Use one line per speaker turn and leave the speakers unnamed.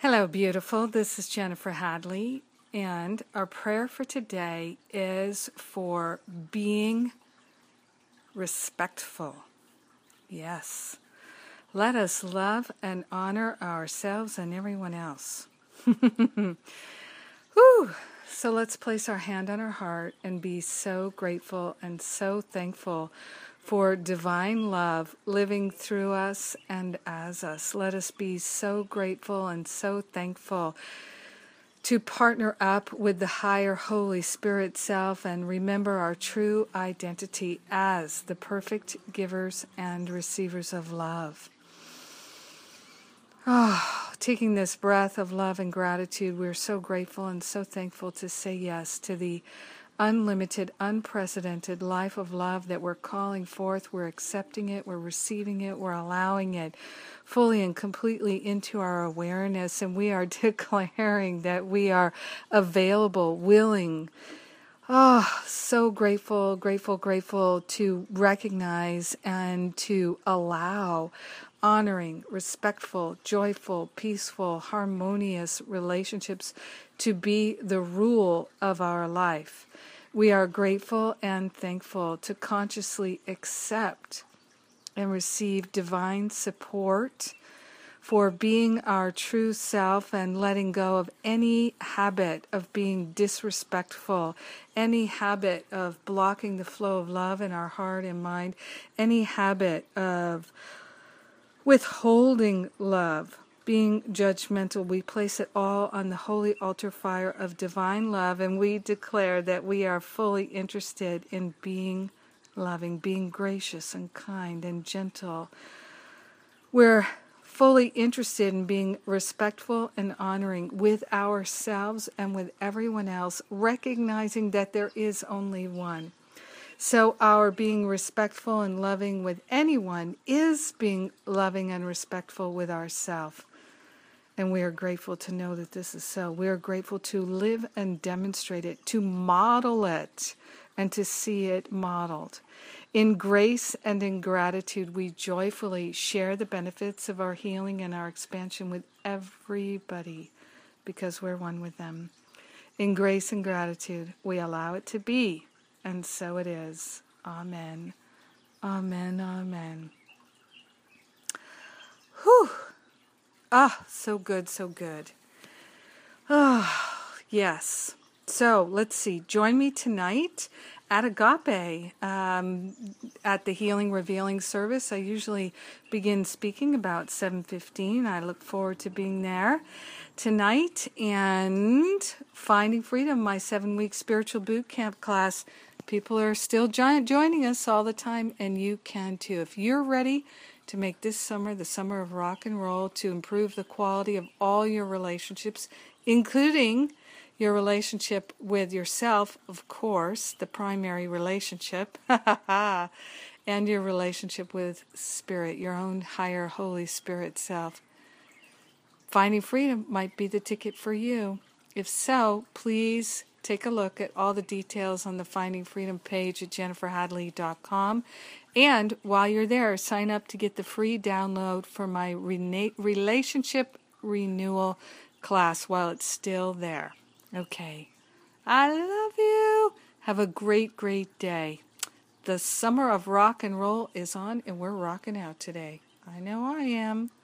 Hello, beautiful. This is Jennifer Hadley, and our prayer for today is for being respectful. Yes. Let us love and honor ourselves and everyone else. Whew. So let's place our hand on our heart and be so grateful and so thankful for divine love living through us and as us. Let us be so grateful and so thankful to partner up with the higher Holy Spirit self and remember our true identity as the perfect givers and receivers of love. Taking this breath of love and gratitude, we're so grateful and so thankful to say yes to the unlimited, unprecedented life of love that we're calling forth. We're accepting it, we're receiving it, we're allowing it fully and completely into our awareness, and we are declaring that we are available, willing. So grateful, grateful, grateful to recognize and to allow honoring, respectful, joyful, peaceful, harmonious relationships to be the rule of our life. We are grateful and thankful to consciously accept and receive divine support for being our true self and letting go of any habit of being disrespectful, any habit of blocking the flow of love in our heart and mind, any habit of withholding love, being judgmental. We place it all on the holy altar fire of divine love, and we declare that we are fully interested in being loving, being gracious and kind and gentle. We're fully interested in being respectful and honoring with ourselves and with everyone else, recognizing that there is only one. So our being respectful and loving with anyone is being loving and respectful with ourselves. And we are grateful to know that this is so. We are grateful to live and demonstrate it, to model it, and to see it modeled. In grace and in gratitude, we joyfully share the benefits of our healing and our expansion with everybody because we're one with them. In grace and gratitude, we allow it to be. And so it is. Amen. Amen. Amen. Whew. So good, so good. Yes. So let's see. Join me tonight at Agape at the Healing Revealing service. I usually begin speaking about 7:15. I look forward to being there tonight. And Finding Freedom, my 7-week spiritual boot camp class. People are still joining us all the time, and you can too. If you're ready to make this summer the summer of rock and roll, to improve the quality of all your relationships, including your relationship with yourself, of course, the primary relationship, and your relationship with Spirit, your own higher Holy Spirit self. Finding Freedom might be the ticket for you. If so, please take a look at all the details on the Finding Freedom page at jenniferhadley.com. And while you're there, sign up to get the free download for my relationship renewal class while it's still there. Okay. I love you. Have a great, great day. The summer of rock and roll is on, and we're rocking out today. I know I am.